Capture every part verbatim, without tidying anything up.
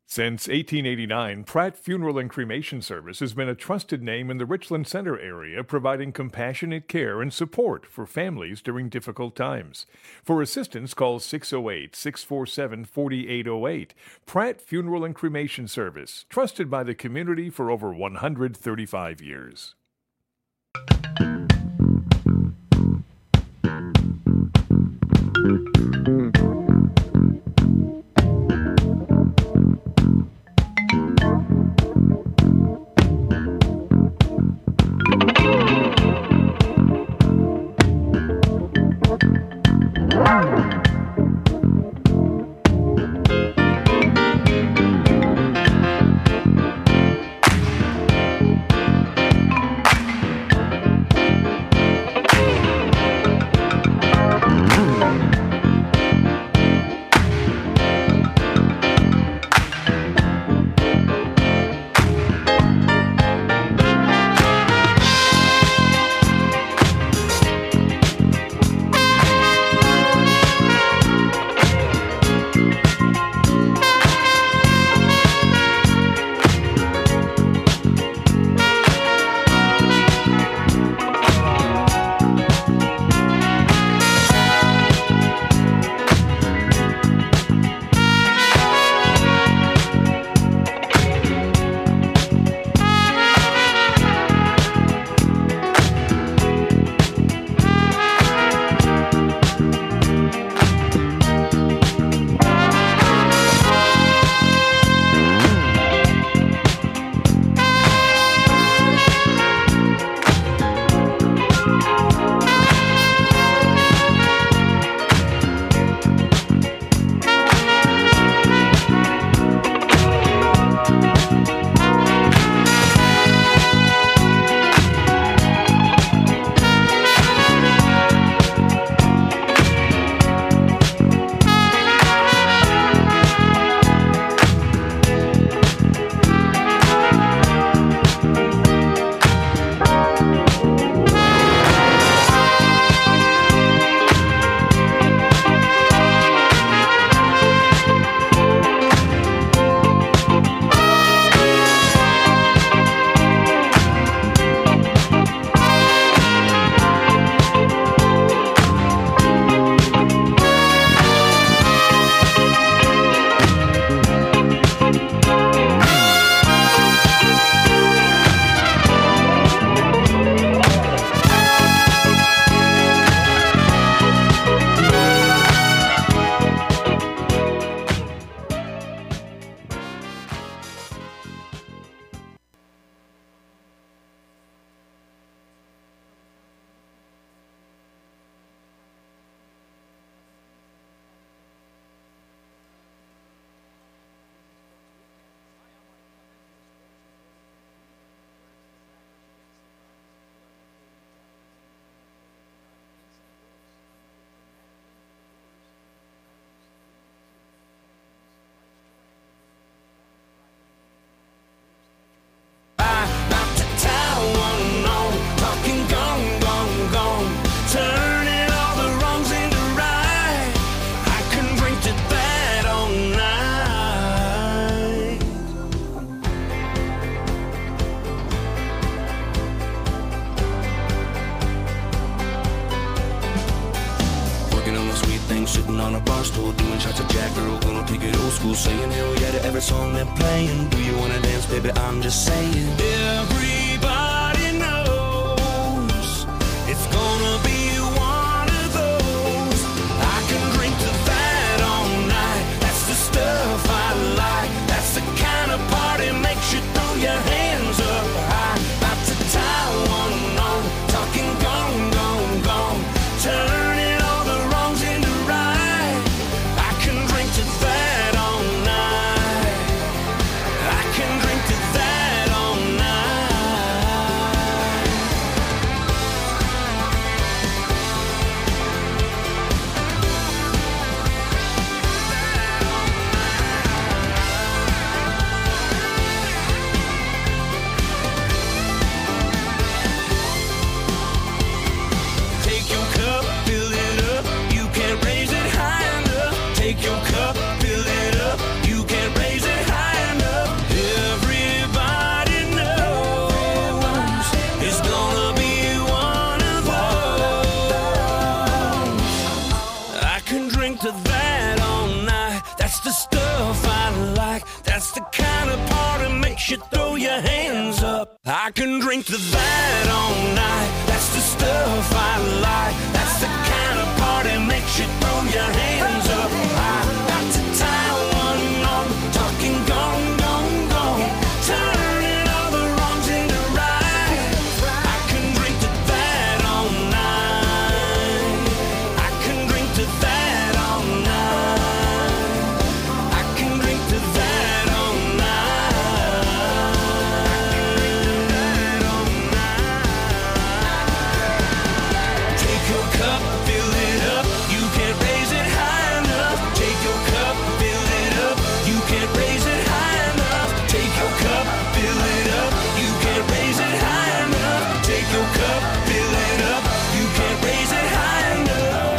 Since eighteen eighty-nine, Pratt Funeral and Cremation Service has been a trusted name in the Richland Center area, providing compassionate care and support for families during difficult times. For assistance, call six oh eight, six four seven, four eight oh eight. Pratt Funeral and Cremation Service, trusted by the community for over one hundred thirty-five years. Sitting on a bar stool, doing shots of Jack, girl, gonna take it old school, saying hell yeah to every song they're playing. Do you wanna dance, baby? I'm just saying. Everybody knows it's gonna be one of those. I can drink to that all night. That's the stuff I like. That's the kind of party makes you throw your hands up high. About to tie one on, talking gone, gone, gone, turning all the wrongs into right. I can drink to that all night. I can drink to that all night. I like. That's the kind of party makes you throw your hands up. I can drink to that all night. That's the stuff I like. That's the kind of party makes you throw your hands up. I got to tie one on, talking gone, gone, gone, turning all the wrongs into right. I can drink to that all night. I can drink to that all night. I can drink to that all night. Take your cup, fill it up. You can't raise it high enough. Take your cup, fill it up. You can't raise it high enough. Take your cup, fill it up. You can't raise it high enough. Take your cup, fill it up. You can't raise it high enough.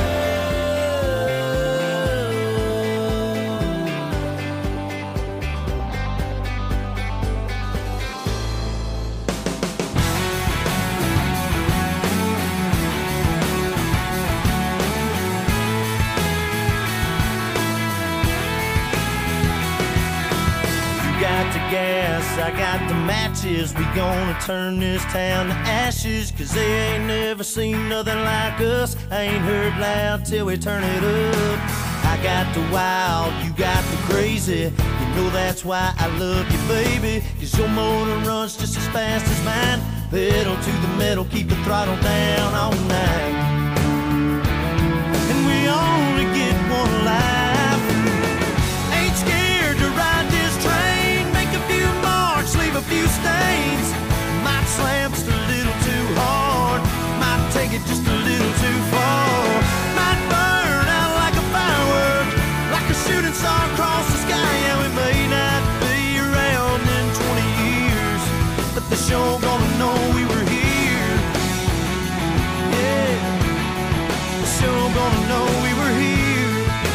You got the gas, I got the matches. We gonna turn this town to ashes. Cause they ain't never seen nothing like us. I ain't heard loud till we turn it up. I got the wild, you got the crazy. You know that's why I love you, baby. Cause your motor runs just as fast as mine. Pedal to the metal, keep the throttle down all night. And we only get one life. Ain't scared to ride this train. Make a few marks, leave a few stains. Might slam just a little too hard. Might take it just a little too far. Might burn out like a firework, like a shooting star across the sky. Yeah, we may not be around in twenty years, but they sure gonna know we were here. Yeah, they sure gonna know we were here.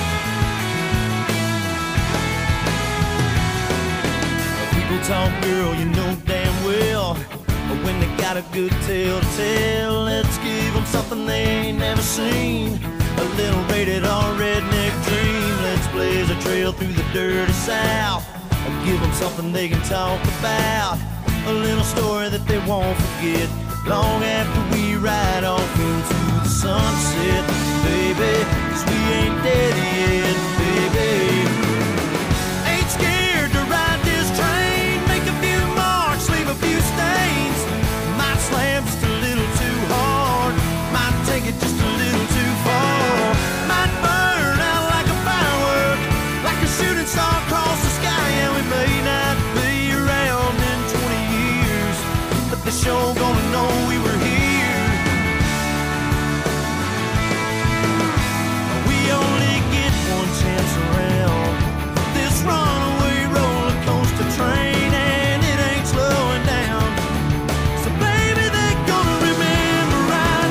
People talk, girl, you know damn well. But when they got a good tale to tell, let's give them something they ain't never seen. A little rated R redneck dream. Let's blaze a trail through the dirty South. And give them something they can talk about. A little story that they won't forget. Long after we ride off into the sunset, baby. Cause we ain't dead yet, baby. Ain't scared to ride this train. Make a few marks, leave a few stains. Might slam just a little too hard. Might take it just a little too far. Might burn out like a firework, like a shooting star across the sky. And we may not be around in twenty years, but they sure gonna know we were here. We only get one chance around this runaway roller coaster train, and it ain't slowing down. So baby, they're gonna remember our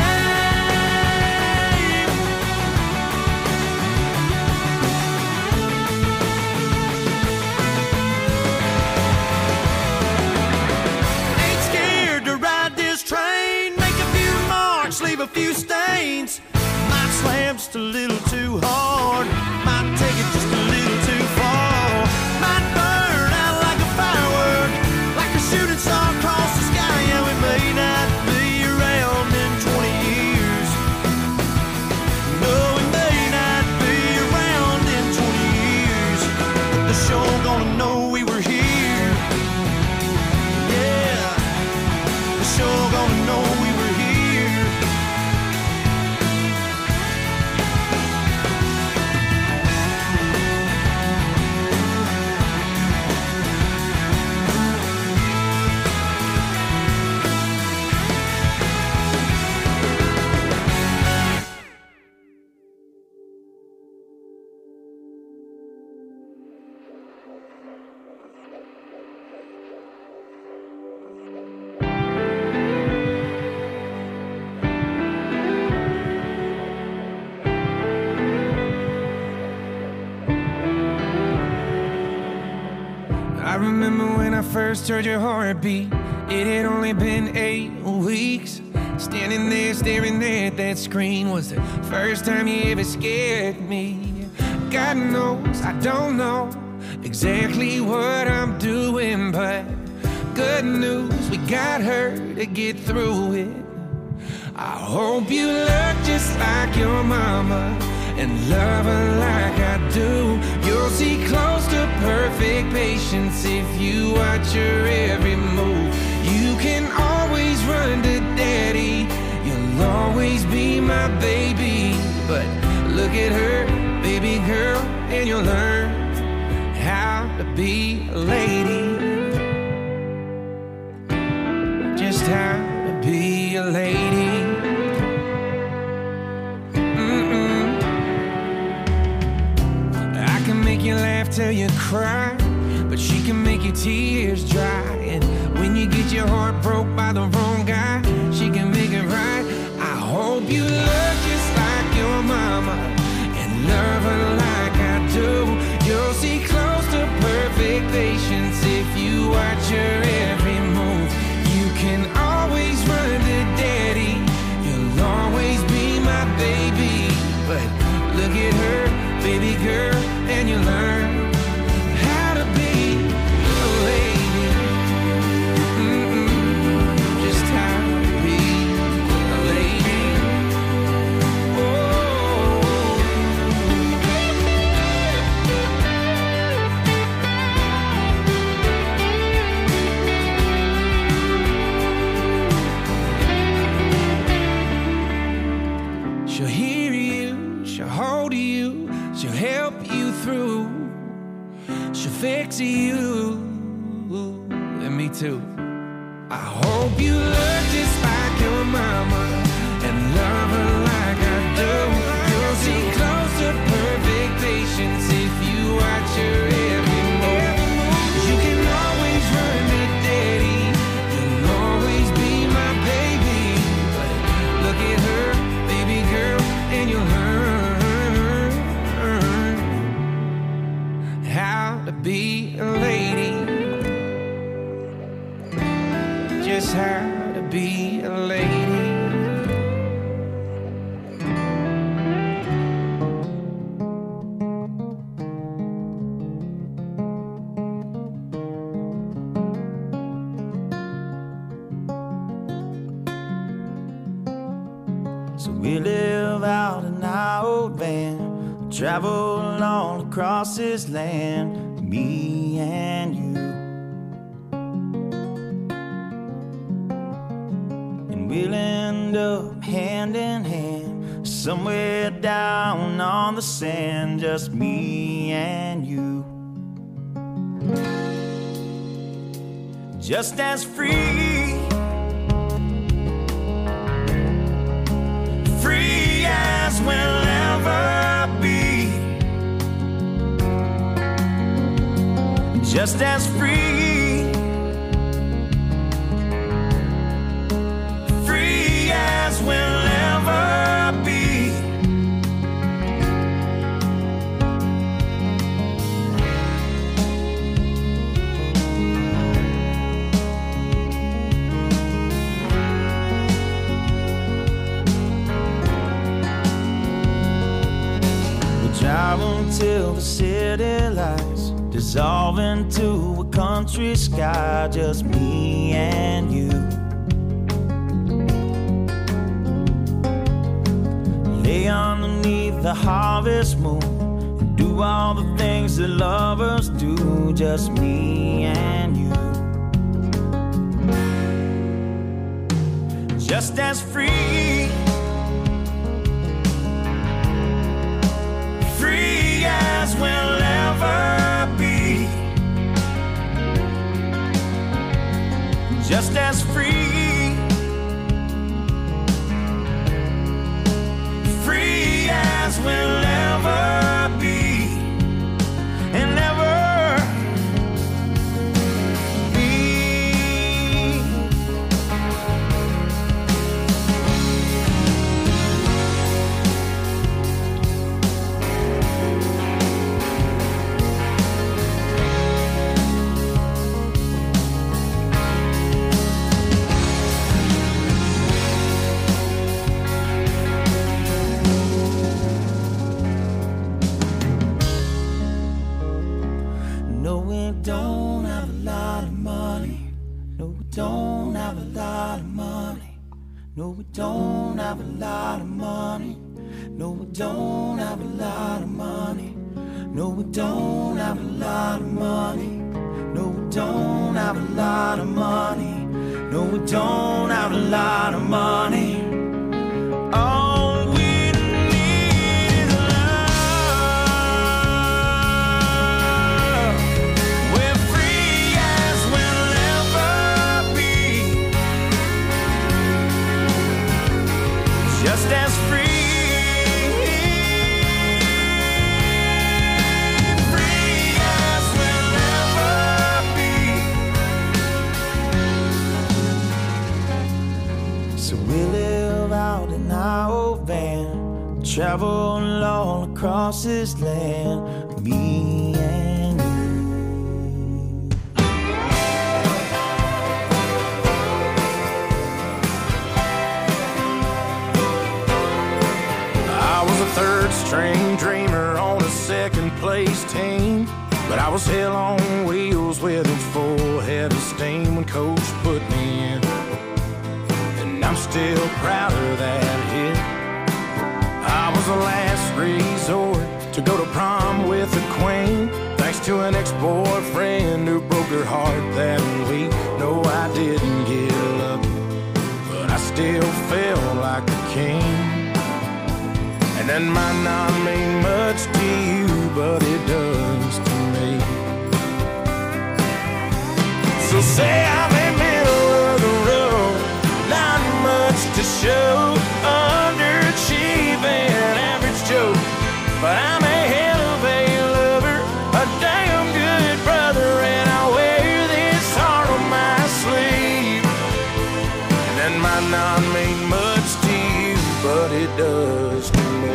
name. Ain't scared to ride this train. Make a few marks, leave a few stains. Might slam just a little too hard. Might take it just a little too far. Might burn out like a firework, like a shooting star across the sky. And we may not be around in twenty years. No, we may not be around in twenty years, but they're sure gonna know we were here. Yeah, they're sure gonna know we were here. I remember when I first heard your heartbeat. It had only been eight weeks. Standing there staring at that screen was the first time you ever scared me. God knows I don't know exactly what I'm doing, but good news, we got her to get through it. I hope you look just like your mama and love her like I do. You'll see close to perfect patience if you watch her every move. You can always run to daddy, you'll always be my baby. But look at her, baby girl, and you'll learn how to be a lady. Just how to be a lady. Make you laugh till you cry, but she can make your tears dry. And when you get your heart broke by the wrong guy, she can make it right. I hope you look just like your mama and love her like I do. You'll see close to perfect patience if you watch her every move. You can always run to daddy, you'll always be my baby. But look at her, baby girl, and you learn how to be a lady. Mm-mm. Just how to be a lady. Oh. She'll hear you, she'll hold you, she'll help you through, she'll fix you, and me too. I hope you look just like your mama and love her like I do. You'll see close to perfect patience if you watch her every move. You can always run to daddy, you'll always be my baby. But look at her, baby girl, and you'll learn how to be a lady. Just how to be a lady. So we live out in our old van, travel all across this land, me and you. And we'll end up hand in hand, somewhere down on the sand, just me and you. Just as free, free as we'll ever be. Just as free, free as we'll ever be. We drive until the city lights dissolve into a country sky, just me and you. Lay underneath the harvest moon and do all the things that lovers do, just me and you. Just as free, free as we'll ever be. Just as free, free as we'll ever be, and ever be. don't have a lot of money. No, we don't have a lot of money. No, we don't have a lot of money. No, we don't have a lot of money. No, we don't have a lot of money. No, we don't have a lot of money. No, we don't have a lot of money. All we need is love. We're free as we'll ever be. Just as free. Travel all across this land, me and you. I was a third string dreamer on a second place team, but I was hell on wheels with a full head of steam when coach put me in, and I'm still proud of that hit. I was the last resort to go to prom with the queen, thanks to an ex-boyfriend who broke her heart that week. No, I didn't get lucky, but I still felt like a king. And that might not mean much to you, but it does to me. So say I'm in the middle of the road, not much to show, underachieving, average Joe, but I'm a hell of a lover, a damn good brother, and I wear this heart on my sleeve. And that might not mean much to you, but it does to me.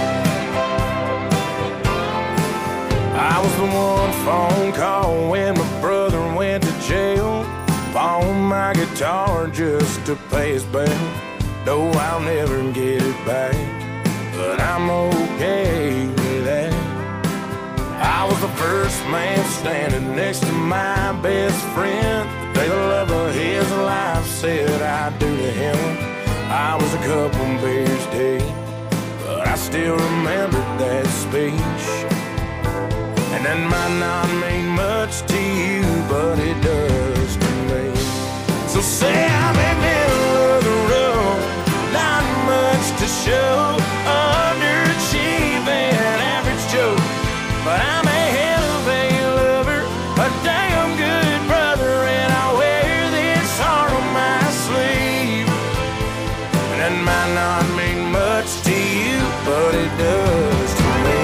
I was the one phone call when my brother went to jail, pawned my guitar just to pay his bail. No, I'll never get it back, but I'm okay with that. I was the first man standing next to my best friend, the day the love of his life said I'd do to him. I was a couple beers deep, but I still remembered that speech. And that might not mean much to you, but it does to me. So say I'm in the middle of the road, not much to show, underachieving, average Joe, but I'm a hell of a lover, a damn good brother, and I wear this heart on my sleeve. And that might not mean much to you, but it does to me.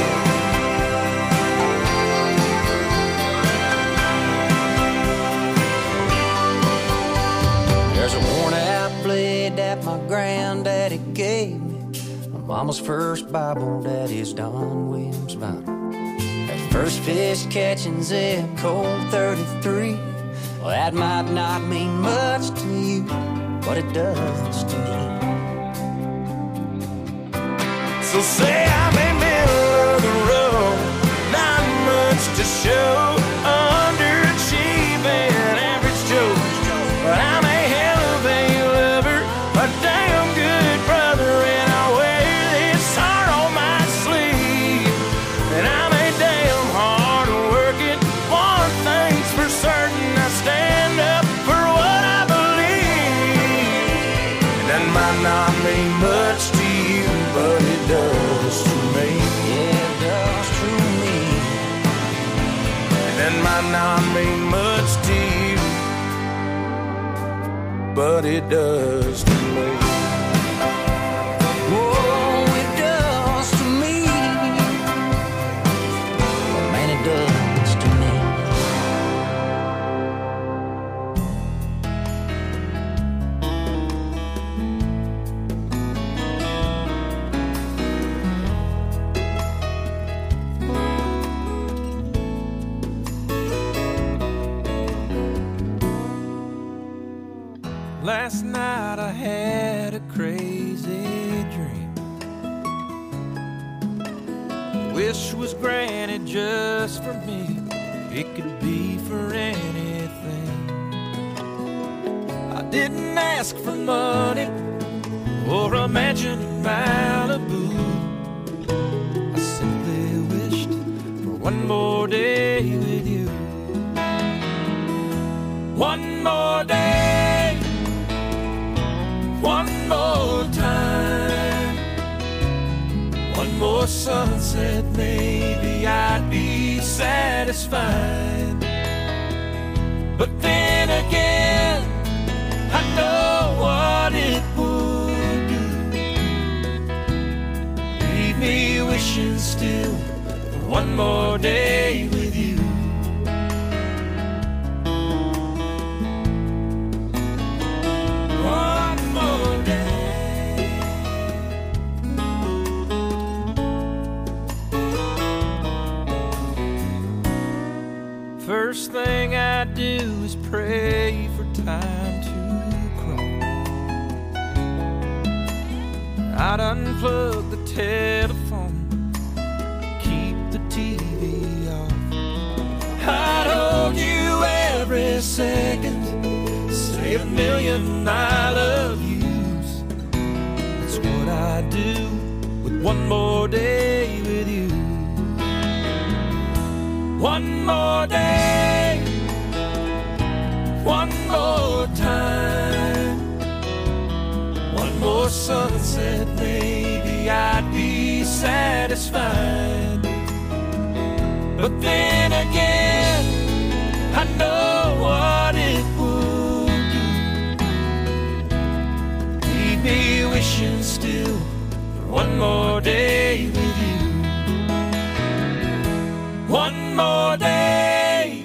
There's a worn-out blade that my granddaddy gave me, my mama's first Bible, daddy's Don Williams vinyl. That first fish catching zip code thirty-three, well, that might not mean much to you, but it does to me. So say I'm in the middle of the road, not much to show, underachieving, average Joe, but I'm a hell of a lover, a damn good brother, and I wear this heart on my sleeve. And I'm a damn hard working, one thing's for certain, I stand up for what I believe. And that might not mean much to you, but it does to me. Yeah, it does to me. And that might not mean much to you, but it does to me. Whoa, it does to me. Oh, man, it does to me. Last night I had a crazy dream. Wish was granted just for me. it could be for anything. I didn't ask for money or a mansion in Malibu. I simply wished for one more day with you. One more day, one more time, one more sunset, maybe I'd be satisfied. But then again, I know what it would do. Leave me wishing still for one more day with you. One more day. First thing I do is pray for time to crawl. I'd unplug the telephone, keep the T V off. I'd hold you every second, say a million I love yous. That's what I do with one more day with you. One more day, one more time, one more sunset, maybe I'd be satisfied. But then again, I know what it would do. Leave me wishing still for one more day with you. One more day,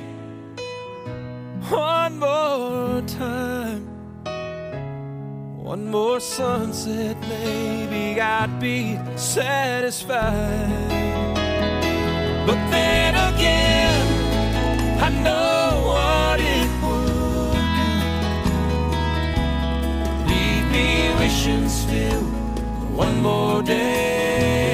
one more time, one more sunset, maybe I'd be satisfied. But then again, I know what it would do. Leave me wishing still for one more day.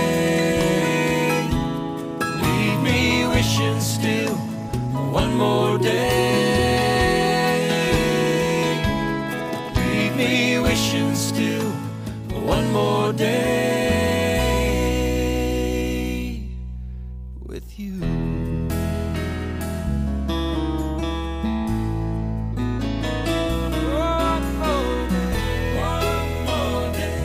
Leave me wishing still for one more day. Leave me wishing still for one more day with you. One more day, one more day.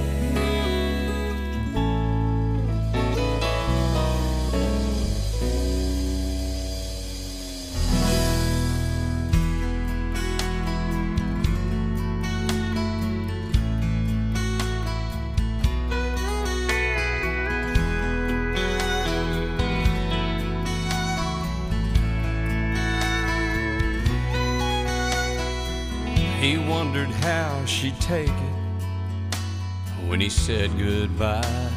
He wondered how she'd take it when he said goodbye.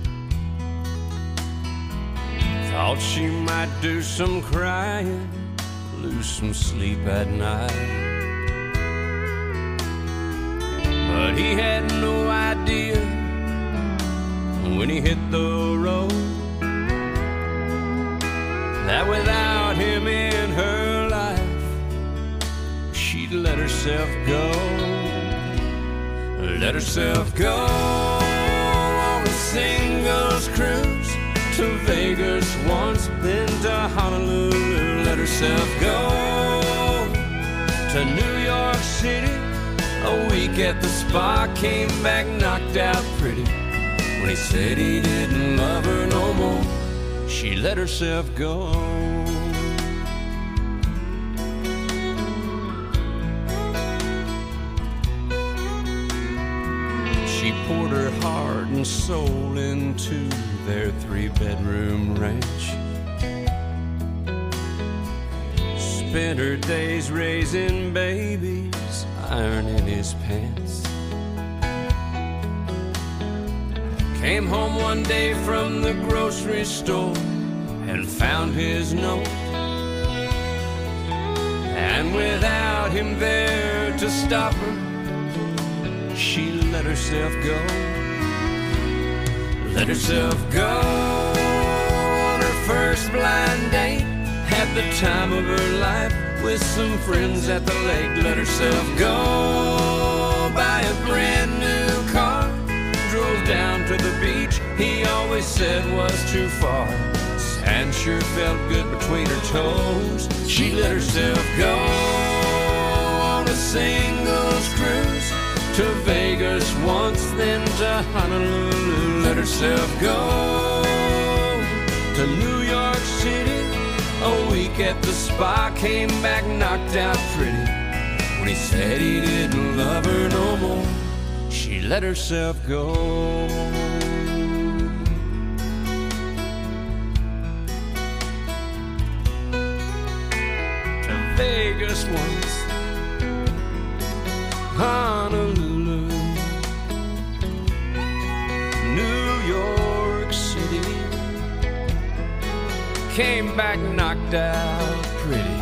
Thought she might do some crying, lose some sleep at night. But he had no idea when he hit the road that without him in her life, she'd let herself go, let herself go on a singles cruise to Vegas once, then to Honolulu. Let herself go to New York City, a week at the spa, came back knocked out pretty. When he said he didn't love her no more, she let herself go. She poured her heart and soul into their three-bedroom ranch. Spent her days raising babies, ironing his pants. Came home one day from the grocery store and found his note. And without him there to stop her, she let herself go. Let herself go on her first blind date. had the time of her life with some friends at the lake. Let herself go, buy a brand new car, drove down to the beach he always said was too far. Sand sure felt good between her toes. She let herself go on a singles cruise to Vegas once, then to Honolulu. Let herself go to New York City. A week at the spa, came back knocked out pretty. When he said he didn't love her no more, she let herself go. To Vegas once, Honolulu, New York City, came back knocked out pretty.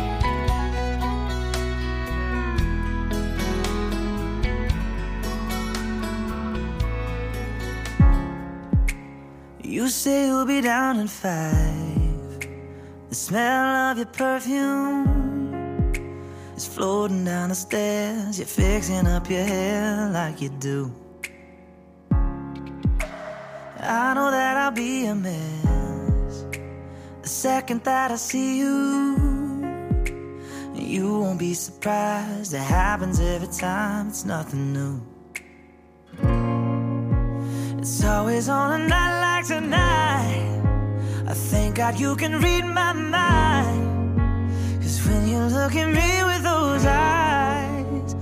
You say you'll be down in five. The smell of your perfume is floating down the stairs. You're fixing up your hair like you do. I know that I'll be a mess the second that I see you. You won't be surprised, it happens every time, it's nothing new. It's always on a night like tonight. I thank God you can read my mind, 'cause when you look at me with those eyes,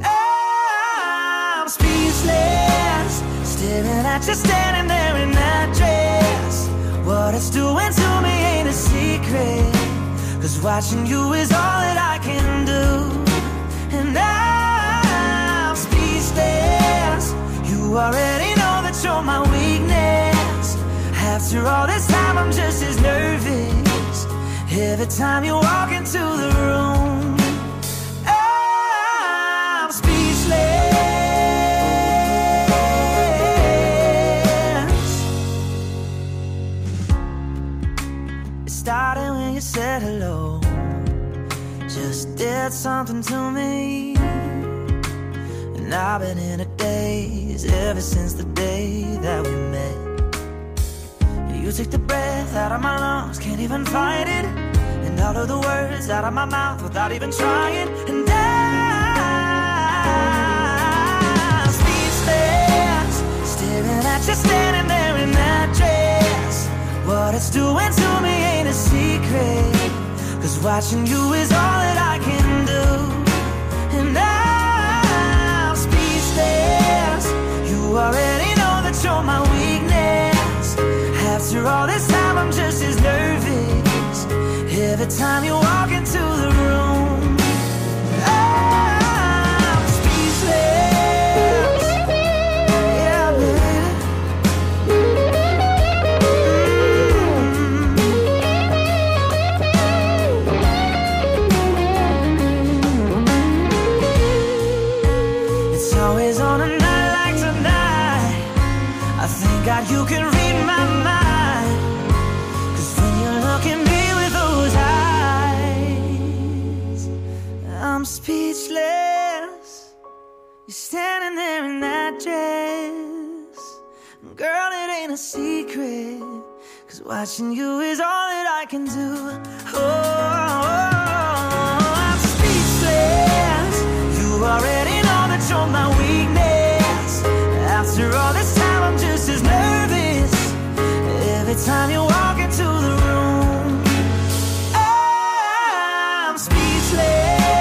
I'm speechless, staring at you standing there in that dress. What it's doing to me ain't a secret, 'cause watching you is all that I can do. And I'm speechless, you already know that you're my weakness. After all this time I'm just as nervous every time you walk into the room. I'm speechless. It started when you said hello, just did something to me. And I've been in a daze ever since the day that we met. You took the breath out of my lungs, can't even fight it, and all of the words out of my mouth without even trying. And I'm speechless, staring at you standing there in that dress. What it's doing to me ain't a secret, 'cause watching you is all that I can do. And I'm speechless, you already know that you're my weakness. After all this time I'm just as nervous every time you walk into the room. I'm speechless. Yeah, baby. Mm-hmm. It's always on a night like tonight. I thank God you can read my mind. I'm speechless, you're standing there in that dress. Girl, it ain't a secret, 'cause watching you is all that I can do. Oh, I'm speechless, you already know that you're my weakness. After all this time I'm just as nervous every time you walk into the room. I'm speechless.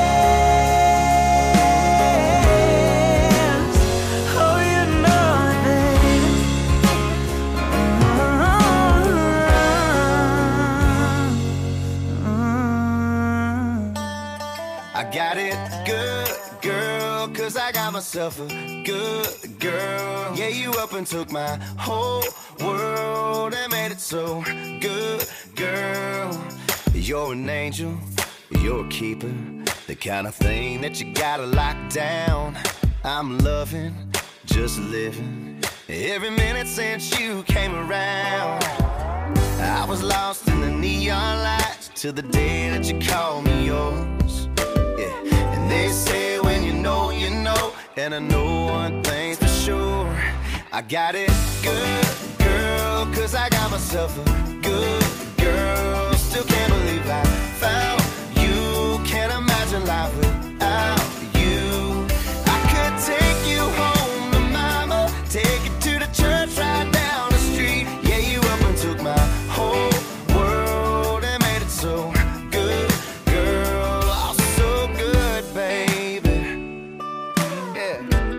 Got it good, girl, 'cause I got myself a good girl. Yeah, you up and took my whole world and made it so good, girl. You're an angel, you're a keeper, the kind of thing that you gotta lock down. I'm loving, just living, every minute since you came around. I was lost in the neon lights, till the day that you call me yours. Yeah, and they say when you know, you know, and I know one thing's for sure, I got it good, girl, cause I got myself a good girl. Still can't believe I found you, can't imagine life without you. I could take you home to mama, take you to the church right down the street. Yeah, you up and took my whole world and made it so good, girl. Oh, so good, baby. Yeah.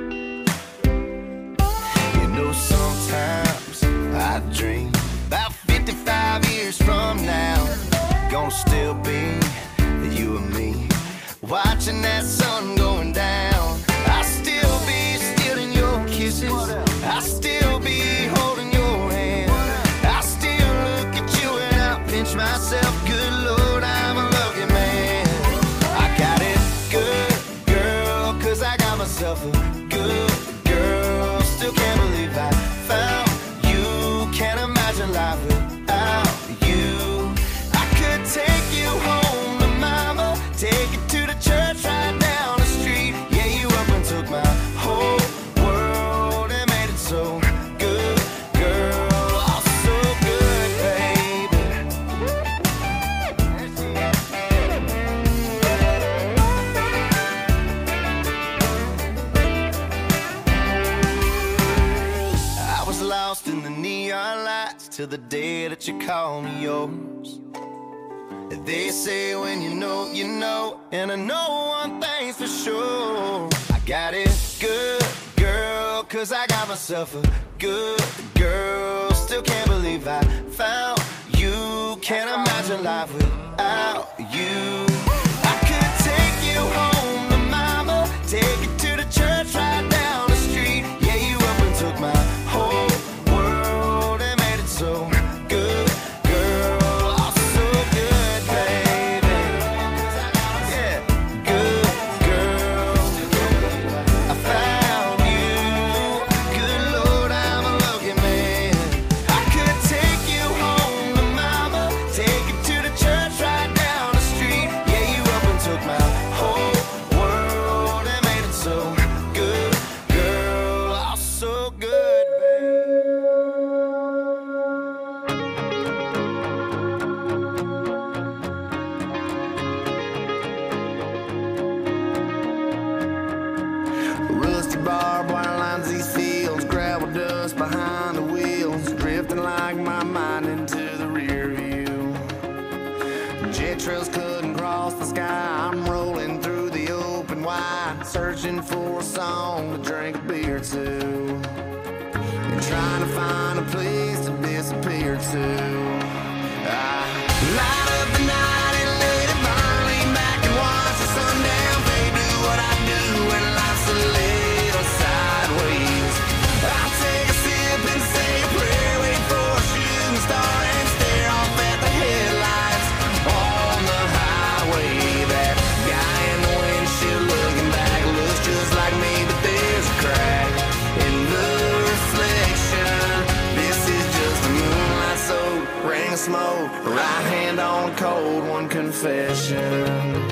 You know, sometimes I dream about fifty-five years from now, gonna still be you and me, watching that sun going down. I'll still be stealing your kisses, I'll still be holding your hand, I'll still look at you and I'll pinch myself. Good Lord, I'm a lucky man. I got it good, girl, cause I got myself a good girl. Still can't believe I found you, can't imagine life without you. I could take you home to mama, take you to the church right down the street. Yeah, you up and took my whole world and made it so good, girl. Oh, so good, baby. I was lost in the neon lights till the day that you call me yours. They say when you know, you know, and I know one thing's for sure, I got it good, girl, cause I got myself a good girl. Still can't believe I found you, can't imagine life without you. I could take you home to mama, take you to the church right down the street. Yeah, you up and took my whole world and made it so good, girl. Oh, so good, baby. Yeah, good girl. I found you. Good Lord, I'm a lucky man. I could take you home to mama, take you to the church right down the street. Yeah, you up and took my whole world and made it so good, girl. Oh, so good, baby. Rusty barbed wire lines these fields, gravel dust behind the wheels, drifting like my mind into the rear view. Jet trails couldn't cross the sky, I'm rolling through the open wide, searching for a song to drink a beer to, and trying to find a place to disappear to. I light up the night and let it burn, lean back and watch the sundown fade, do what I do when life's a little sideways. I take a sip and say a prayer, wait for a shooting star and stare off at the headlights on the highway. That guy in the windshield looking back looks just like me, but there's a crack in the reflection. This is just a moonlight soaked ring of smoke, right hand on a cold one confession.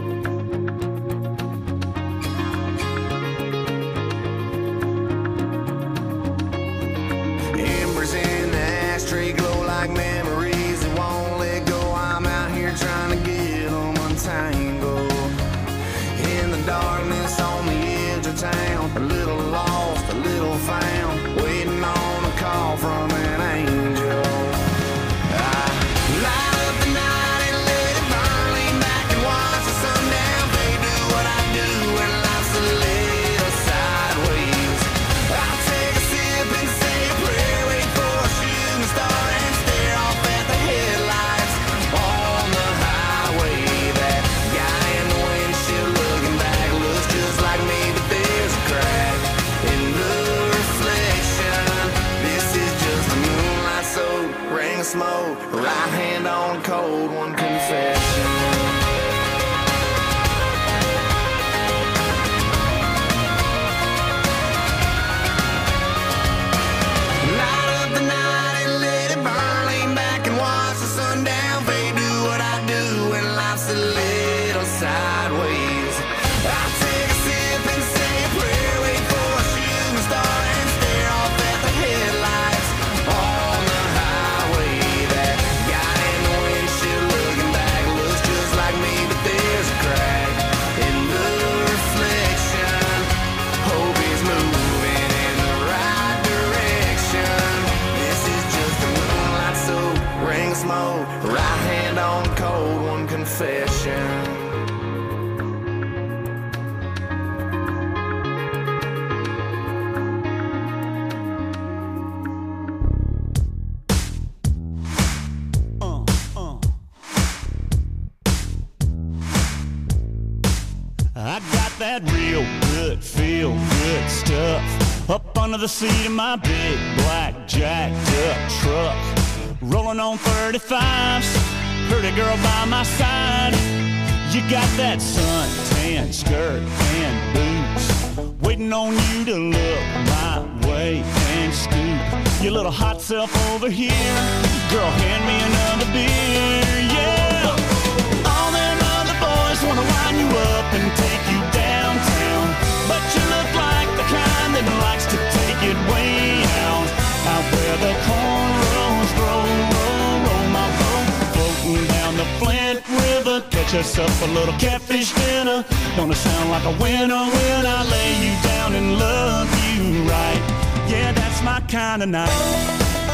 Embers in the ashtray glow like memories that won't let go. I'm out here trying to get them untangled. In the darkness on the edge of town, a little lost, a little found, waiting on a call from an angel. I light up the night and let it burn, lean back and watch the sundown fade, do what I do when life's a little sideways. I take a sip and say a prayer, wait for a shooting star and stare off at the headlights on the highway. That sideways. I take a sip and say a prayer, wait for a shooting star and stare off at the headlights on the highway. That guy in the windshield looking back looks just like me, but there's a crack in the reflection. Hope he's moving in the right direction. This is just a moonlight soak, ring smoke, right hand on cold, one confession. I got that real good, feel good stuff up under the seat of my big black jacked up truck. Rolling on thirty-fives, pretty girl by my side. You got that suntan skirt and boots, waiting on you to look my way and scoop your little hot self over here. Girl, hand me another beer, yeah. All them other boys wanna wind you up and take you downtown, but you look like the kind that likes to take it way out, out where the cornrows grow. Roll, roll my boat, floating down the Flint River. Catch us up a little catfish dinner. Gonna sound like a winner when I lay you down and love you right. Yeah, that's my kind of night.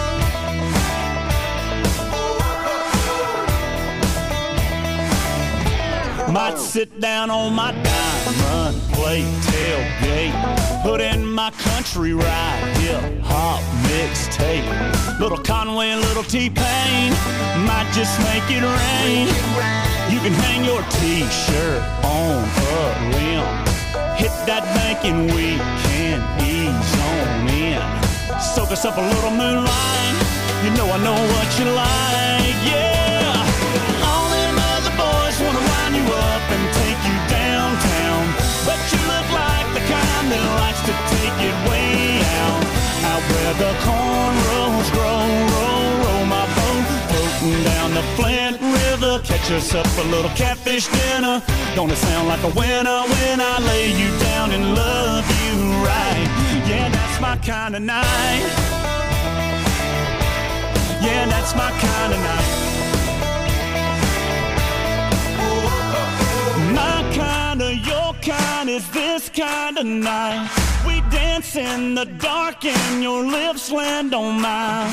Might sit down on my dime, run, play, tailgate, put in my country ride, hip hop mixtape. Little Conway, little T-Pain, might just make it rain. You can hang your T-shirt on a limb, hit that bank and we can ease on in. Soak us up a little moonlight, you know I know what you like, yeah. All them other boys wanna wind you up and take you downtown, but you look like the kind that likes to take it way out, out where the cornrows grow. Roll, roll my boat, floating down the Flint River. Catch us up a little catfish dinner. Gonna sound like a winner when I lay you down and love you right. Yeah, that's my kind of night. Yeah, that's my kind of night. My kind of, your kind is this kind of night. We dance in the dark and your lips land on mine.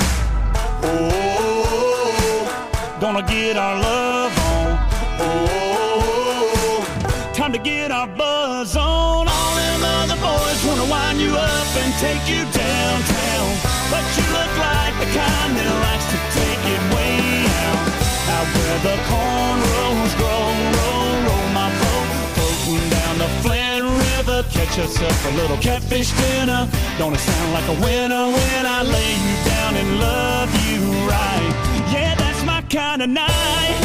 Oh, gonna get our love on. Oh, time to get our buzz on. All them other boys wanna wind you up and take you downtown, but you look like the kind that likes to take it way out, out where the cornrows grow. Roll, roll my boat, floating down the Flint River. Catch us up a little catfish dinner. Gonna sound like a winner when I lay you down and love you right. Yeah, that's my kind of night.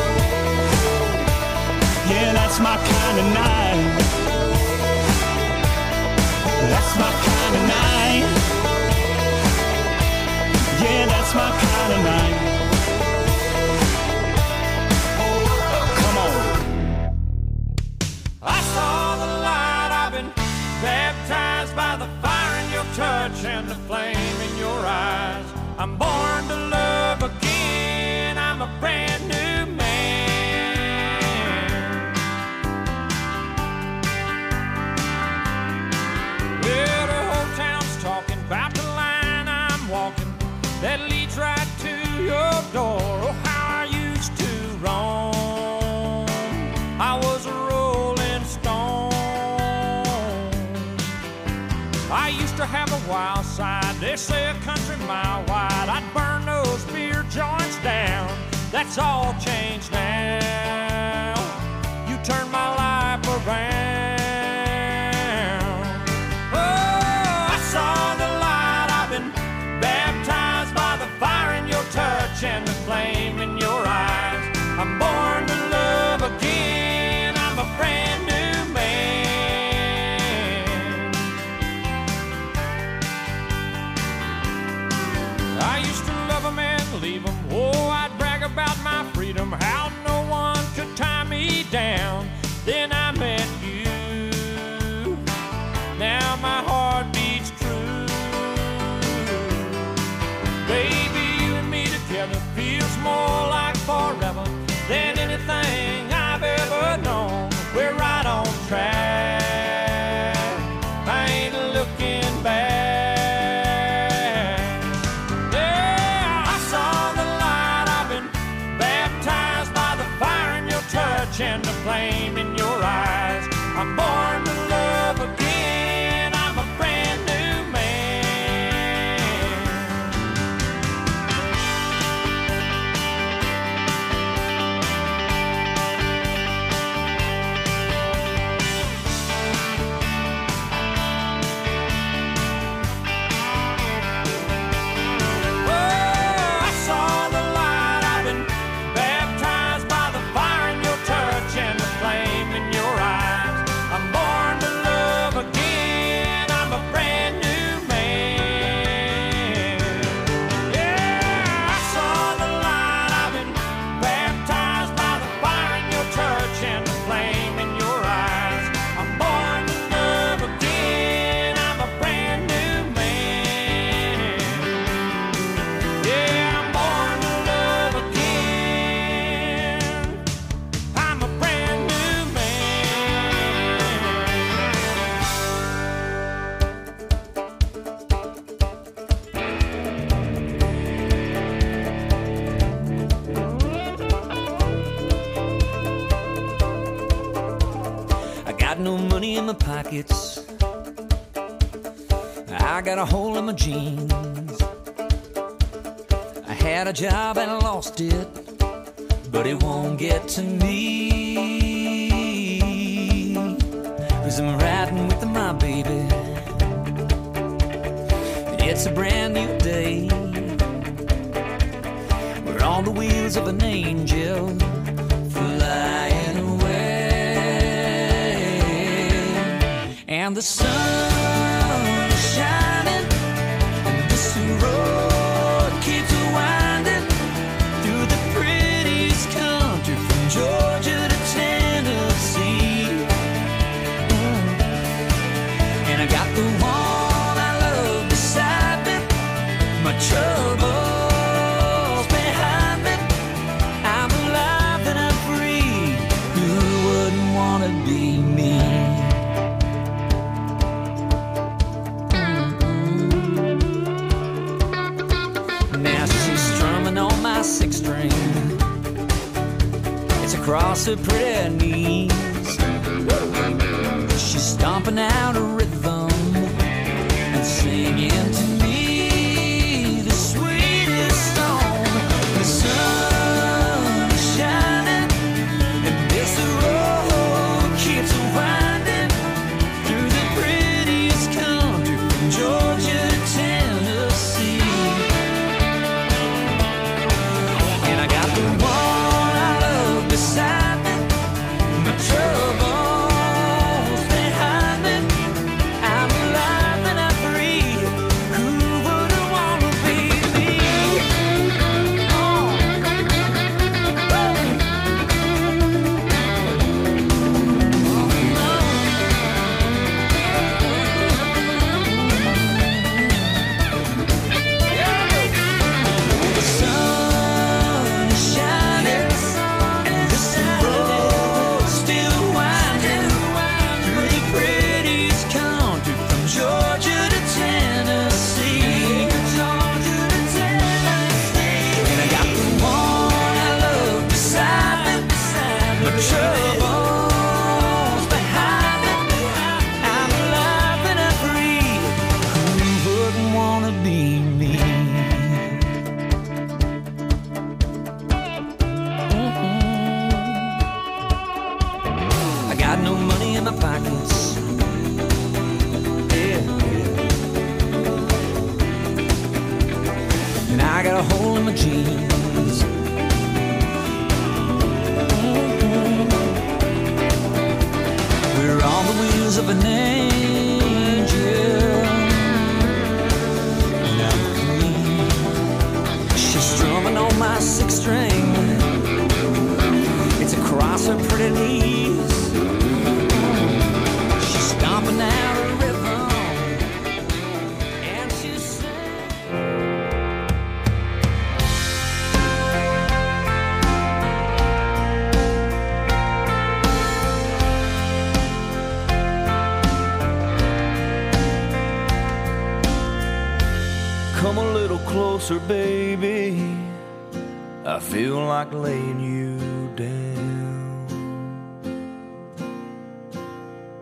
Yeah, that's my kind of night. That's my kind of night. Yeah, that's my kind of night. Come on. I saw the light, I've been baptized by the fire in your touch and the flame in your eyes. I'm born to love again, I'm a brand new man. Well, the whole town's talking about the line I'm walking that leads right to your door. Oh, how I used to roam, I was a rolling stone. I used to have a wild side, they say a country mile wide. I'd burn those beer joints down, that's all changed now. You turned my life around. Oh, I saw the light, I've been baptized by the fire in your touch and the flame in your eyes. I'm born to love again, I'm a brand new man. I used to love them and leave them. Oh, I'd brag about my freedom, how no one could tie me down. I'm born to love again. I'm a brand new man. Oh, I saw the light. I've been baptized by the fire in your touch and the flame in your eyes. I'm born to love again. I'm a brand new man. Yeah, I saw the light. I've been baptized by the fire in your touch and the flame in your eyes. I'm born to love again. I'm a brand new man. Yeah, I'm born to love again. I'm a brand new man. I got no money in my pockets. I got a hole in my jeans. I had a job and I lost it, but it won't get to me. Cause I'm riding with my baby. It's a brand new day. We're on the wheels of an angel flying away. And the sun is shining, and this road keeps winding through the prettiest country from Georgia to Tennessee. Mm. And I got the one I love beside me, my troubles behind me. I'm alive and I'm free. Who wouldn't wanna be me? Now she's strumming on my six string. It's across her pretty knees. She's stomping out a rhythm and singing to me the sweetest song. The sun is shining, and this road keeps winding through the prettiest country from Georgia to Tennessee. And I got the one I love beside me, my troubles behind me. I'm alive and I'm free. Who wouldn't wanna be me? Oh. The sun is shining, and this road still winding through the prettiest country from Georgia to Tennessee. And I got the one I love beside me, my troubles behind me. I'm alive and I'm free. Who wouldn't wanna be me? I got no money in my pockets. Yeah, yeah. And I got a hole in my jeans. We're on the wheels of an angel. Now she's strumming on my six string. It's across her pretty knees. She's stomping out a rhythm, and she's singing. Come a little closer, baby. I feel like laying you down.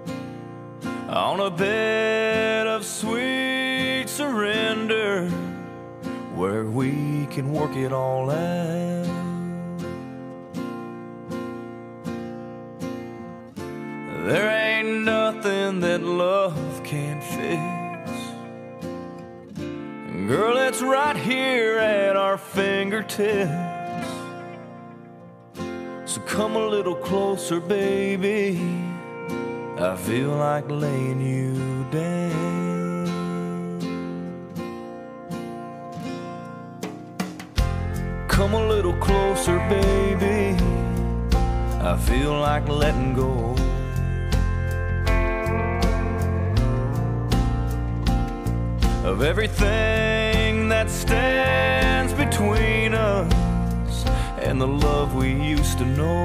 on a bed of sweet surrender where we can work it all out. There ain't nothing that love can't fix. Girl, it's right here at our fingertips. So come a little closer, baby. I feel like laying you down. Come a little closer, baby. I feel like letting go. Of everything that stands between us and the love we used to know.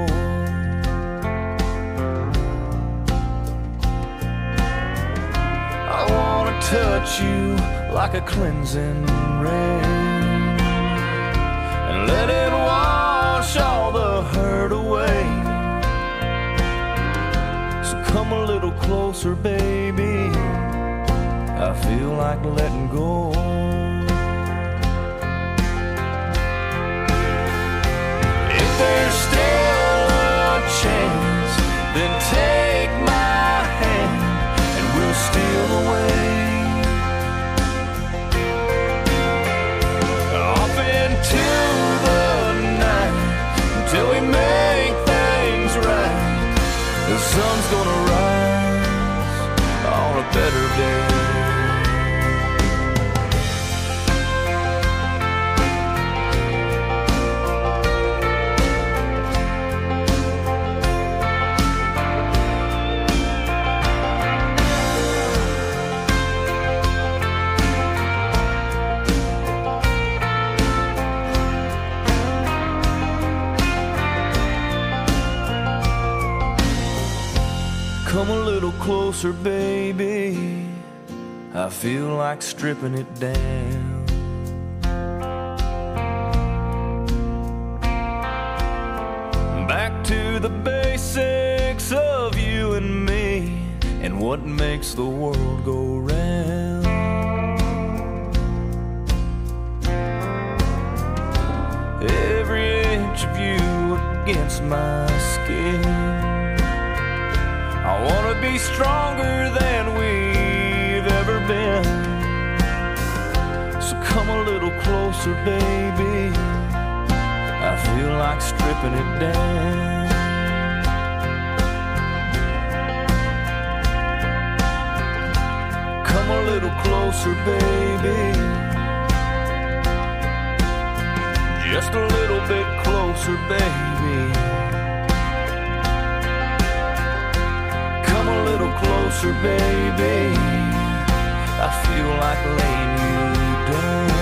I wanna touch you like a cleansing rain and let it wash all the hurt away. So come a little closer, baby. I feel like letting go. If there's still a chance, then take my hand and we'll steal away off into the night until we make things right. The sun's gonna rise on a better day. Come a little closer, baby. I feel like stripping it down. Back to the basics of you and me and what makes the world go round. Every inch of you against my skin. I wanna be stronger than we've ever been. So come a little closer, baby. I feel like stripping it down. Come a little closer, baby. Just a little bit closer, baby. A little closer, baby. I feel like laying you down.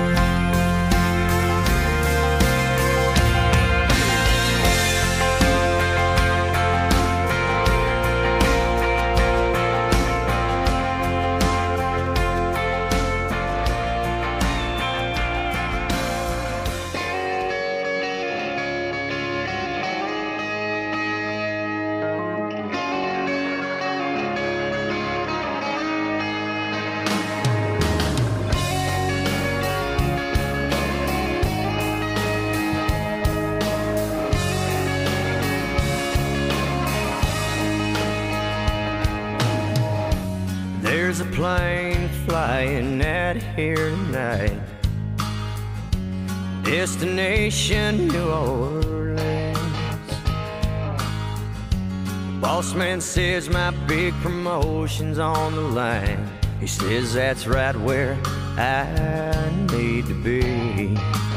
There's a plane flying out here tonight. Destination New Orleans. Boss man says my big promotion's on the line. He says that's right where I need to be.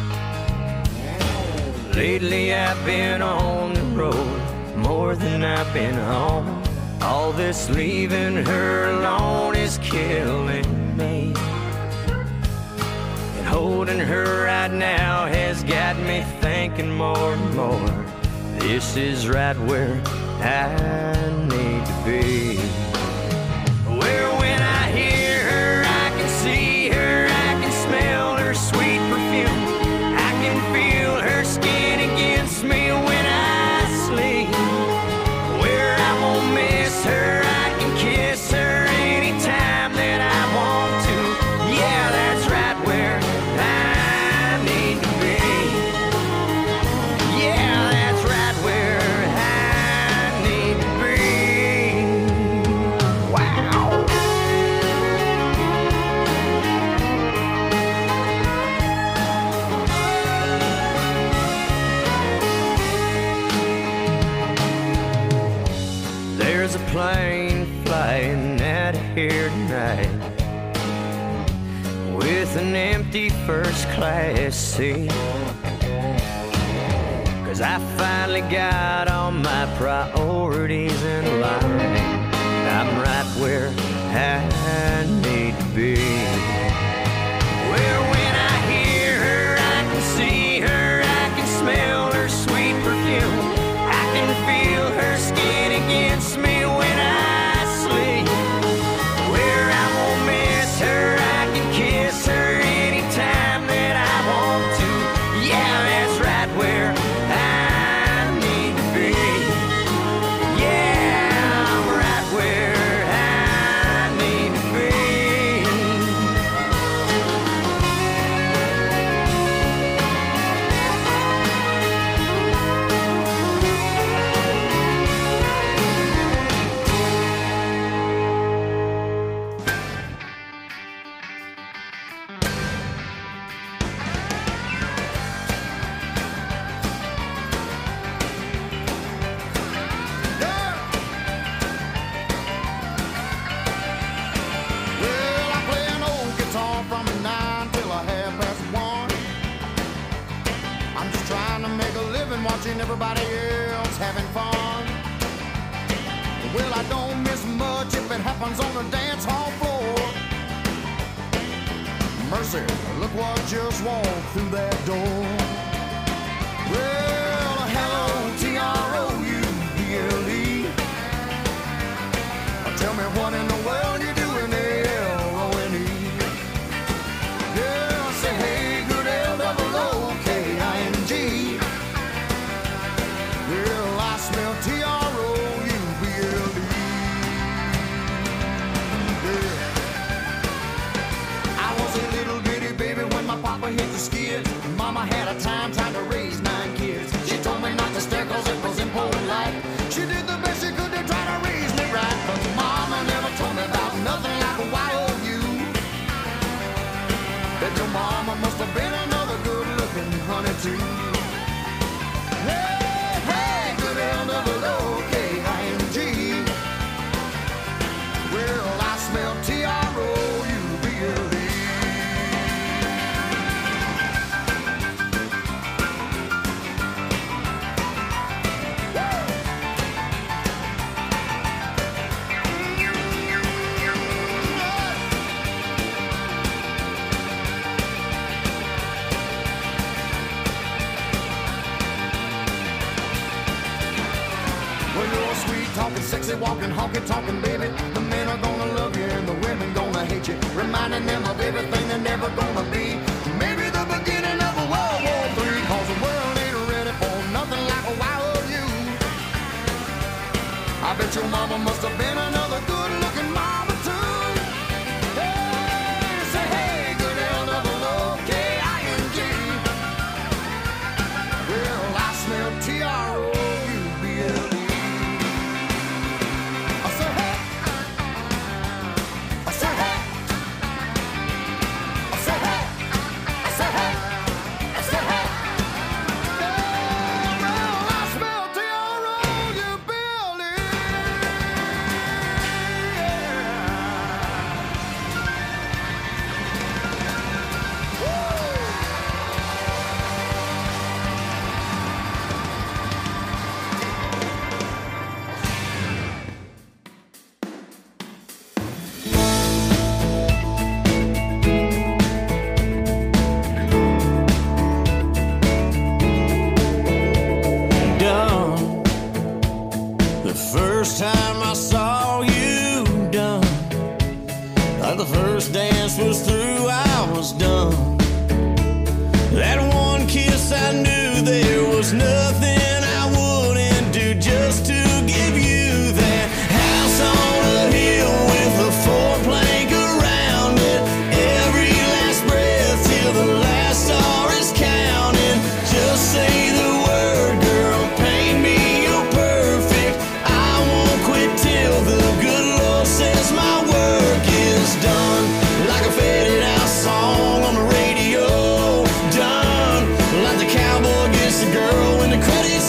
Lately I've been on the road more than I've been home. All this leaving her alone is killing me. And holding her right now has got me thinking more and more. This is right where I need to be. Where when I hear her, I can see her, I can smell her sweet perfume. I can feel her skin against me when I sleep. Where I won't miss her, I can kiss her there's a plane flying out of here tonight with an empty first class seat. Cause I finally got all my priorities in line. I'm right where I need to be. Well, when I hear her, I can see her, I can smell her sweet perfume. I can feel her skin against me when I sleep. Where I won't miss her, I can kiss her anytime that I want to. Yeah, that's right where I need to be. Yeah, I'm right where I need to be. Well, I play an old guitar from nine till a half past one. I'm just trying to make a living watching everybody else having fun. Well, I don't miss much if it happens on the dance hall floor. Mercy, look what just walked through that door. Well, hello, T R O U B L E. Tell me what in the world you doing there, L O N E. Yeah, say hey, good L double O K I N G. Well, I smell T R O U B L E. Yeah. I was a little bitty baby when my papa hit the skids. Mama had a time trying to raise nine kids. She told me not to stare cause it was impolite. She did the best she could to try to raise me right. But mama never told me about nothing like a Y O U. Bet your mama must have been another good looking honey too. Hey, hey, good L double O K I N G. Well, I smell T R O U B L E. Well, you're sweet talking, sexy walking, honky talking, baby. The men are gonna love you and the women gonna hate you, reminding them of everything they're never gonna be. Maybe the beginning of a World War Three, cause the world ain't ready for nothing like a Y O U. I bet your mama must have been another good looking mama too. Hey, say hey, good L double O K I N G. Well, I smell T R O U B L E. I say hey. I say hey. I say hey. I say hey. I say hey. Well, I smell T R O U B L E. Done. The first time I saw you done, like the first dance was through, I was done. That one kiss, I knew there was nothing I wouldn't do just to give you that house on a hill with a four plank around it. Every last breath till the last star is counting. Just say the word, girl, paint me, you're perfect. I won't quit till the good Lord says my work is done. Like a faded out song on the radio, done. Like the cowboy gets the girl when the credits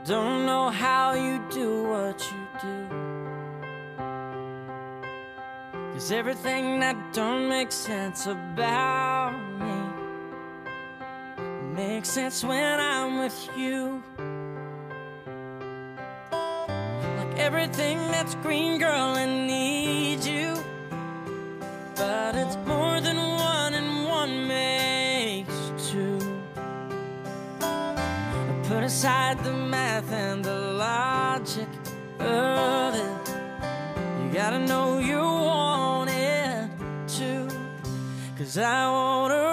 don't know how you do what you do. 'Cause everything that don't make sense about me makes sense when I'm with you. Like everything that's green, girl, I need you. But it's more than one and one makes two. Put aside the math and the logic of it. You gotta know you want it too. 'Cause I wanna